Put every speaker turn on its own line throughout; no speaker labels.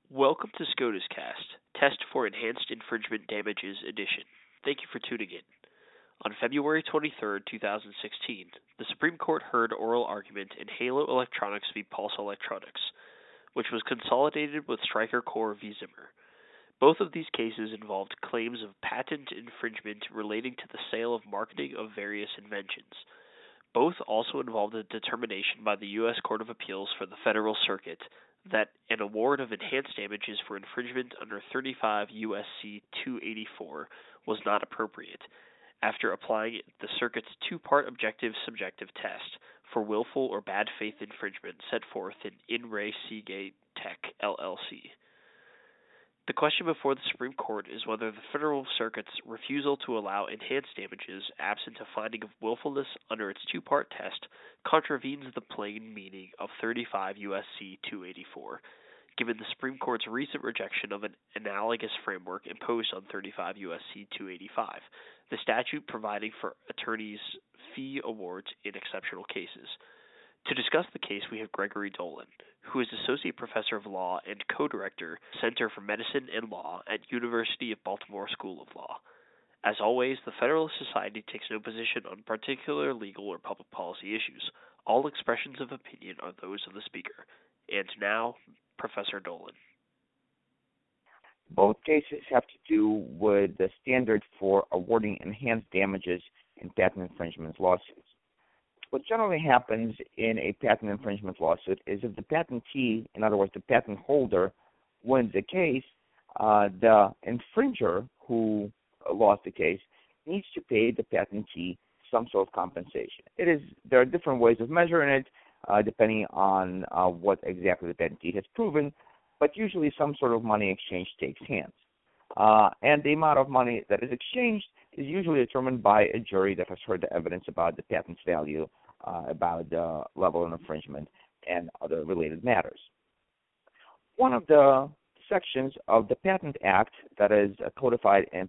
Welcome to SCOTUS Cast, Test for Enhanced Infringement Damages Edition. Thank you for tuning in. On February 23, 2016, the Supreme Court heard oral argument in Halo Electronics v. Pulse Electronics, which was consolidated with Stryker Core v. Zimmer. Both of these cases involved claims of patent infringement relating to the sale of marketing of various inventions. Both also involved a determination by the U.S. Court of Appeals for the Federal Circuit that an award of enhanced damages for infringement under 35 U.S.C. 284 was not appropriate, after applying the circuit's two-part objective-subjective test for willful or bad faith infringement set forth in Re Seagate Tech, LLC. The question before the Supreme Court is whether the Federal Circuit's refusal to allow enhanced damages absent a finding of willfulness under its two-part test contravenes the plain meaning of 35 U.S.C. 284, given the Supreme Court's recent rejection of an analogous framework imposed on 35 U.S.C. 285, the statute providing for attorneys' fee awards in exceptional cases. To discuss the case, we have Gregory Dolan, who is Associate Professor of Law and Co-Director, Center for Medicine and Law at University of Baltimore School of Law. As always, the Federalist Society takes no position on particular legal or public policy issues. All expressions of opinion are those of the speaker. And now, Professor Dolan.
Both cases have to do with the standard for awarding enhanced damages in patent infringement lawsuits. What generally happens in a patent infringement lawsuit is if the patentee, in other words, the patent holder, wins the case, the infringer who lost the case needs to pay the patentee some sort of compensation. There are different ways of measuring it, depending on what exactly the patentee has proven, but usually some sort of money exchange takes hands. And the amount of money that is exchanged is usually determined by a jury that has heard the evidence about the patent's value, about the level of infringement, and other related matters. One of the sections of the Patent Act that is codified in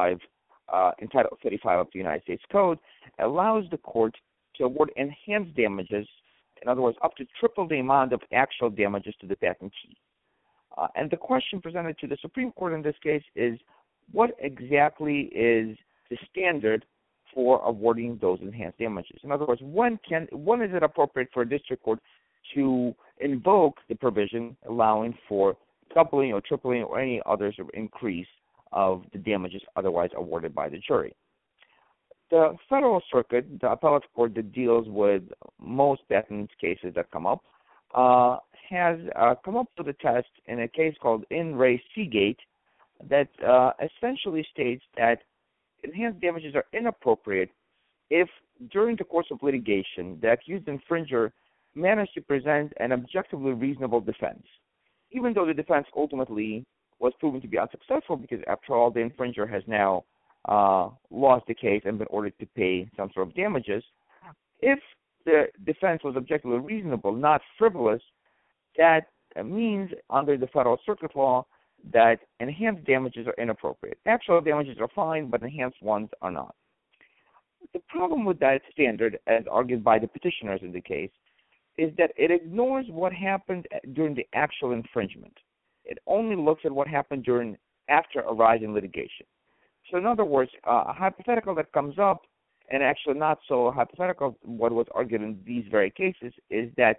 Title 35 of the United States Code allows the court to award enhanced damages, in other words, up to triple the amount of actual damages to the patentee. And the question presented to the Supreme Court in this case is, what exactly is the standard for awarding those enhanced damages? In other words, when is it appropriate for a district court to invoke the provision allowing for doubling or tripling or any other sort of increase of the damages otherwise awarded by the jury? The Federal Circuit, the appellate court that deals with most patent cases that come up, has come up with a test in a case called In Re Seagate that essentially states that enhanced damages are inappropriate if, during the course of litigation, the accused infringer managed to present an objectively reasonable defense, even though the defense ultimately was proven to be unsuccessful because, after all, the infringer has now lost the case and been ordered to pay some sort of damages. If the defense was objectively reasonable, not frivolous, that means, under the Federal Circuit law, that enhanced damages are inappropriate. Actual damages are fine, but enhanced ones are not. The problem with that standard, as argued by the petitioners in the case, is that it ignores what happened during the actual infringement. It only looks at what happened after a rise in litigation. So, in other words, a hypothetical that comes up, and actually not so hypothetical, what was argued in these very cases, is that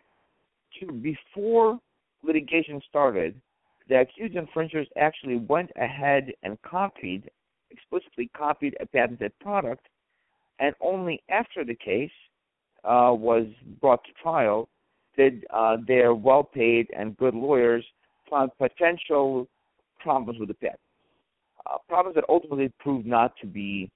before litigation started, the accused infringers actually went ahead and explicitly copied a patented product, and only after the case was brought to trial did their well-paid and good lawyers found potential problems with the patent. Problems that ultimately proved not to be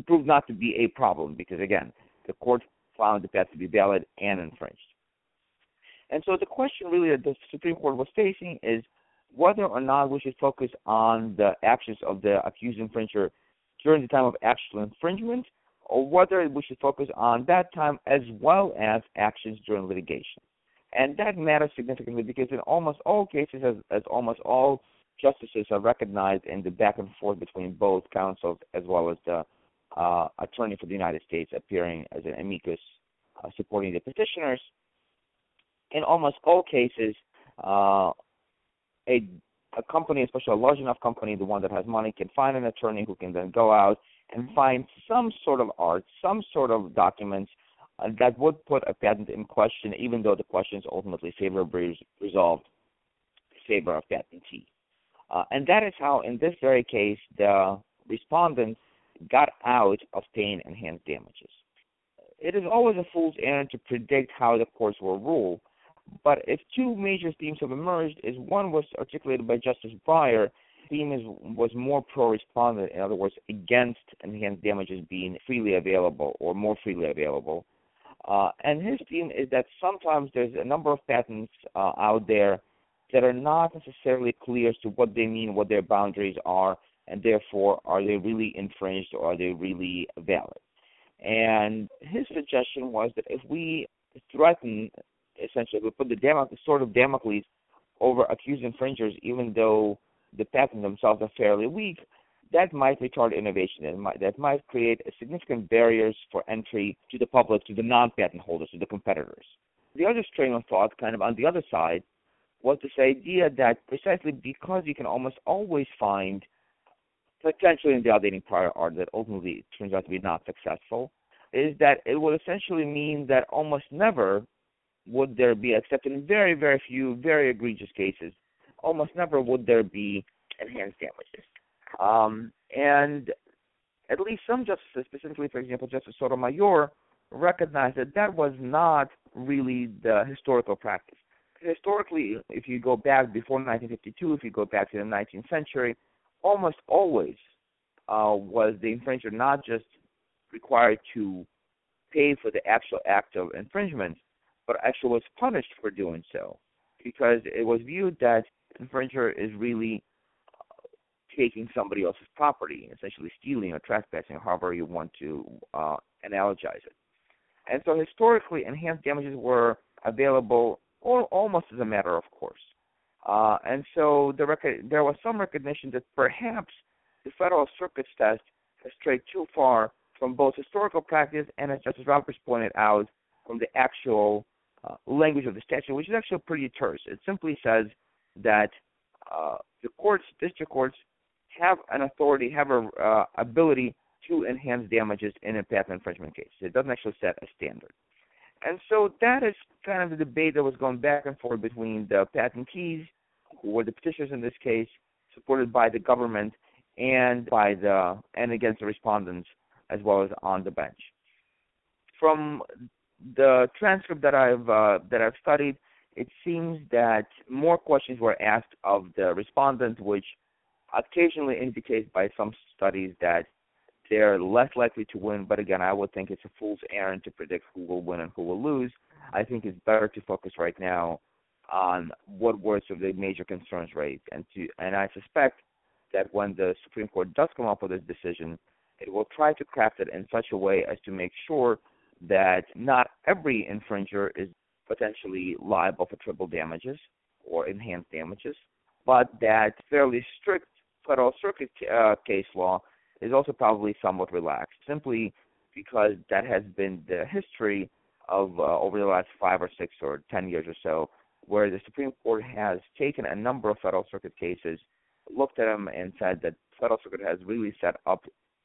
a problem because, again, the court found the patent to be valid and infringed. And so the question really that the Supreme Court was facing is whether or not we should focus on the actions of the accused infringer during the time of actual infringement, or whether we should focus on that time as well as actions during litigation. And that matters significantly because in almost all cases, as almost all justices are recognized in the back and forth between both counsels as well as the attorney for the United States appearing as an amicus supporting the petitioners, in almost all cases, a a company, especially a large enough company, the one that has money, can find an attorney who can then go out and find some sort of art, some sort of documents that would put a patent in question, even though the question is ultimately favorably resolved in favor of patentee. And that is how, in this very case, the respondent got out of paying enhanced damages. It is always a fool's errand to predict how the courts will rule, but if two major themes have emerged, is one was articulated by Justice Breyer. Theme was more pro-respondent, in other words, against enhanced damages being freely available or more freely available. And his theme is that sometimes there's a number of patents out there that are not necessarily clear as to what they mean, what their boundaries are, and therefore, are they really infringed or are they really valid? And his suggestion was that if we threaten, essentially, we put the sword of Damocles over accused infringers, even though the patents themselves are fairly weak, that might retard innovation. That might create significant barriers for entry to the public, to the non-patent holders, to the competitors. The other strain of thought, kind of on the other side, was this idea that precisely because you can almost always find potentially invalidating prior art that ultimately turns out to be not successful, is that it would essentially mean that almost never would there be, except in very, very few, very egregious cases, almost never would there be enhanced damages. And at least some justices, specifically, for example, Justice Sotomayor, recognized that that was not really the historical practice. Historically, if you go back before 1952, if you go back to the 19th century, almost always was the infringer not just required to pay for the actual act of infringement, but actually was punished for doing so, because it was viewed that infringer is really taking somebody else's property, essentially stealing or trespassing, however you want to analogize it. And so historically, enhanced damages were available almost as a matter of course. And so there was some recognition that perhaps the Federal Circuit's test has strayed too far from both historical practice and, as Justice Roberts pointed out, from the actual language of the statute, which is actually pretty terse. It simply says that the courts, district courts, have an authority, have an ability to enhance damages in a patent infringement case. It doesn't actually set a standard. And so that is kind of the debate that was going back and forth between the patentees, who were the petitioners in this case, supported by the government, and against the respondents, as well as on the bench. From the transcript that I've studied, it seems that more questions were asked of the respondent, which occasionally indicates by some studies that they're less likely to win. But again, I would think it's a fool's errand to predict who will win and who will lose. I think it's better to focus right now on what were sort of the major concerns raised, and I suspect that when the Supreme Court does come up with this decision, it will try to craft it in such a way as to make sure that not every infringer is potentially liable for triple damages or enhanced damages, but that fairly strict Federal Circuit case law is also probably somewhat relaxed, simply because that has been the history of over the last 5 or 6 or 10 years or so, where the Supreme Court has taken a number of Federal Circuit cases, looked at them, and said that Federal Circuit has really set up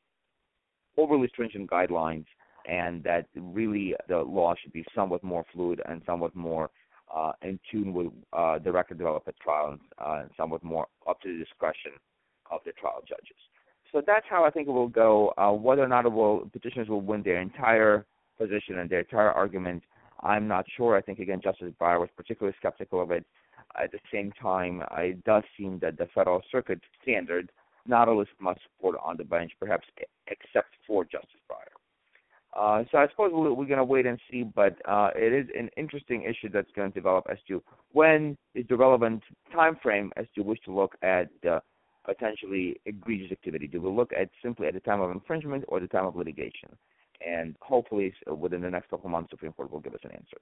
overly stringent guidelines, and that really the law should be somewhat more fluid and somewhat more in tune with the record developed at trial, and somewhat more up to the discretion of the trial judges. So that's how I think it will go. Whether or not petitioners will win their entire position and their entire argument, I'm not sure. I think, again, Justice Breyer was particularly skeptical of it. At the same time, it does seem that the Federal Circuit standard not elicit much support on the bench, perhaps except for Justice Breyer. So I suppose we're going to wait and see, but it is an interesting issue that's going to develop as to when is the relevant time frame as to which to look at potentially egregious activity. Do we look at simply at the time of infringement or the time of litigation? And hopefully within the next couple of months, the Supreme Court will give us an answer.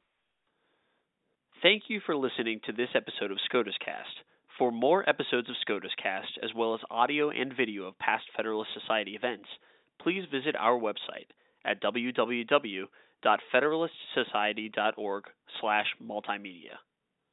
Thank you for listening to this episode of SCOTUS Cast. For more episodes of SCOTUS Cast, as well as audio and video of past Federalist Society events, please visit our website at www.federalistsociety.org/multimedia.